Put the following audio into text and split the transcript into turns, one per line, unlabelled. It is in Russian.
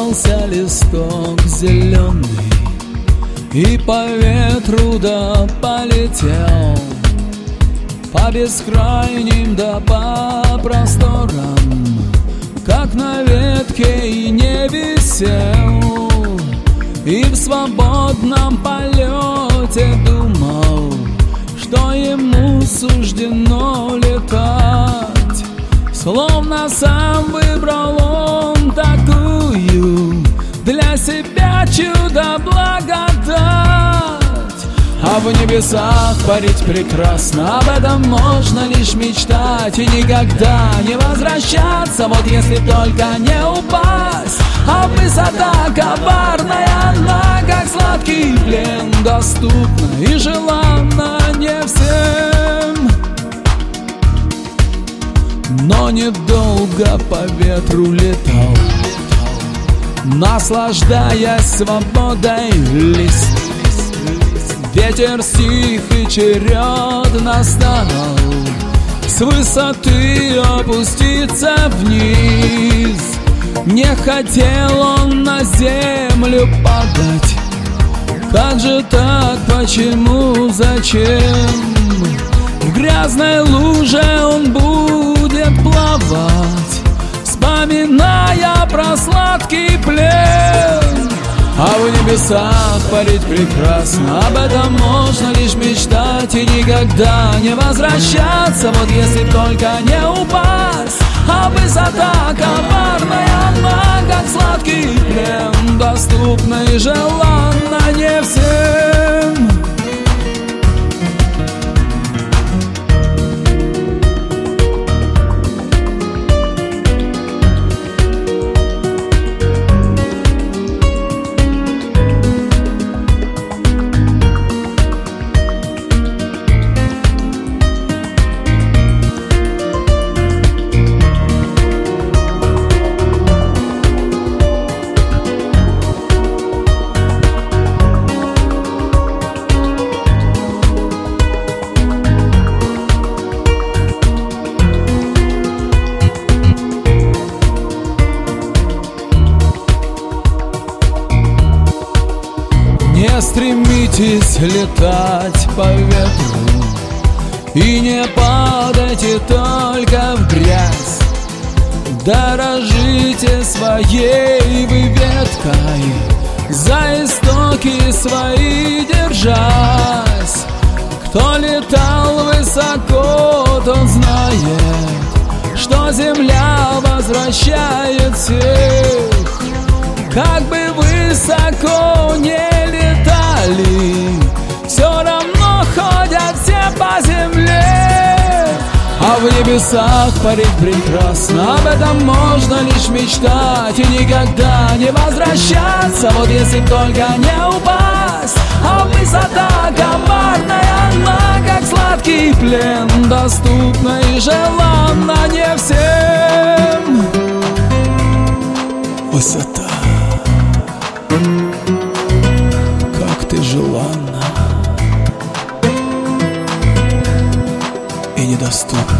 раскрывался листок зеленый, и по ветру да полетел, по бескрайним да по просторам, как на ветке и не висел, и в свободном полете думал, что ему суждено летать. Словно сам выбрал он такую для себя чудо-благодать. А в небесах парить прекрасно, об этом можно лишь мечтать и никогда не возвращаться, вот если только не упасть. А высота коварная, она, как сладкий плен, доступна и желанна не всем. Но недолго по ветру летал, наслаждаясь свободой лист. Ветер стих и черед настал, с высоты опуститься вниз. Не хотел он на землю падать. Как же так, почему, зачем? В грязной луже он будет плавать, вспоминая про сладкий плен. А в небесах парить прекрасно, об этом можно лишь мечтать и никогда не возвращаться, вот если только не упасть. А высота коварная, она, как сладкий плен, доступна и желанна не всем. Не стремитесь летать по ветру и не падайте только в грязь. Дорожите своей вы веткой, за истоки свои держась. Кто летал высоко, тот знает, что земля возвращает всех. Как бы высоко не летали, все равно ходят все по земле. А в небесах парить прекрасно, об этом можно лишь мечтать и никогда не возвращаться, вот если только не упасть. А высота коварная, она, как сладкий плен, доступна и желанна не всем. Высота, как ты желанна и недоступна